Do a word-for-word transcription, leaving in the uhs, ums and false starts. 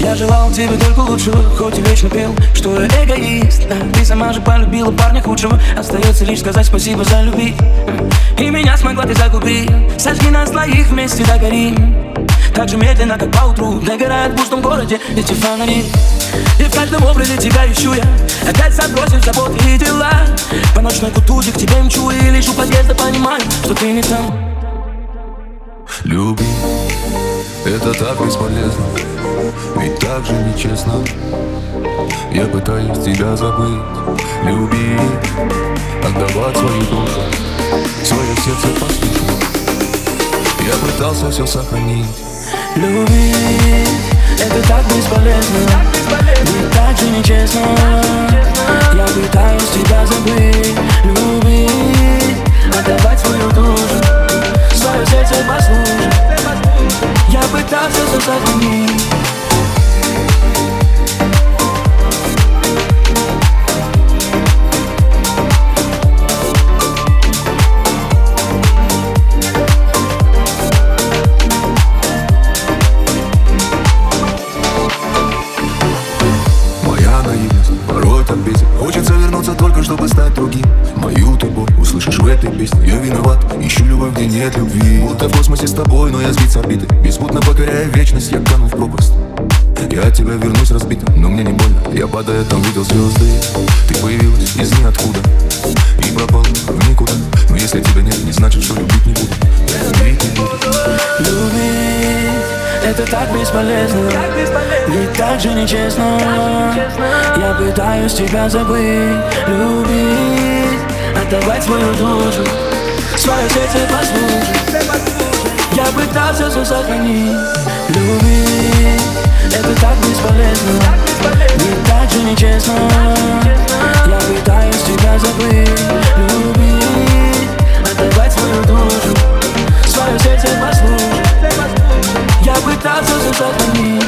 Я желал тебе только лучшего, хоть и вечно пел, что я эгоист. Да, ты сама же полюбила парня худшего. Остается лишь сказать спасибо за любви. И меня смогла ты загубить. Сожги нас двоих вместе догорим. Так же медленно, как поутру догорает в пустом городе эти фонари. И в каждом образе тебя ищу я, опять забросив заботы и дела. По ночной кутузе к тебе мчу, и лишь у подъезда понимаю, что ты не там. Любить — это так бесполезно, ведь так же нечестно. Я пытаюсь тебя забыть, любить, отдавать свою душу, свое сердце послушать. Я пытался все сохранить. Любить — это так бесполезно, ведь так же нечестно. Я пытаюсь тебя забыть, любить, отдавать свою душу, свое сердце послушать. Я пытался все сохранить. Хочется вернуться только, чтобы стать другим. Мою ты боль услышишь в этой песне. Я виноват, ищу любовь, где нет любви. Будто в космосе с тобой, но я сбит с орбиты. Беспутно покоряя вечность, я кану в пропасть. Я от тебя вернусь разбитым, но мне не больно. Я падая там видел звезды. Ты появилась из ниоткуда и пропала в никуда. Но если тебя нет, не значит, что любить не буду. Любить не буду. Любить — это так бесполезно, ведь так же нечестно. Я пытаюсь тебя забыть, любить, отдавать свою душу, свое сердце послушать. Я пытался все сохранить. Любить — это так бесполезно, ведь так же нечестно. Я пытаюсь тебя забыть, любить, отдавать свою душу, свое сердце послушать. Я пытался все сохранить.